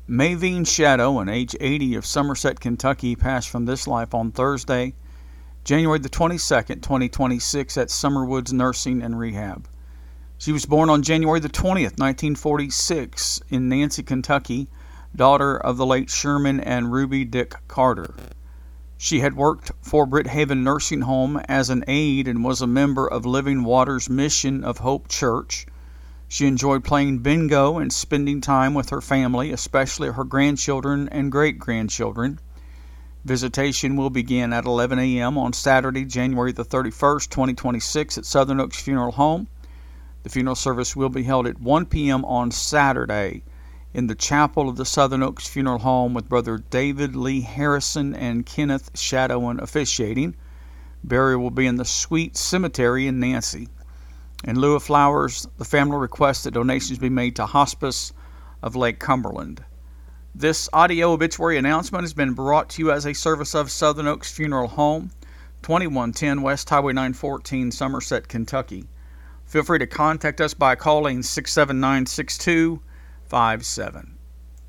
Maveen Shadow, age 80, of Somerset, Kentucky, passed from this life on Thursday, January the 22nd, 2026, at Summerwoods Nursing and Rehab. She was born on January the 20th, 1946, in Nancy, Kentucky, daughter of the late Sherman and Ruby Dick Carter. She had worked for Brithaven Nursing Home as an aide and was a member of Living Waters Mission of Hope Church. She enjoyed playing bingo and spending time with her family, especially her grandchildren and great-grandchildren. Visitation will begin at 11 a.m. on Saturday, January the 31st, 2026, at Southern Oaks Funeral Home. The funeral service will be held at 1 p.m. on Saturday in the chapel of the Southern Oaks Funeral Home, with Brother David Lee Harrison and Kenneth Shadowan officiating. Burial will be in the Sweet Cemetery in Nancy. In lieu of flowers, the family requests that donations be made to Hospice of Lake Cumberland. This audio obituary announcement has been brought to you as a service of Southern Oaks Funeral Home, 2110 West Highway 914, Somerset, Kentucky. Feel free to contact us by calling 679-6257.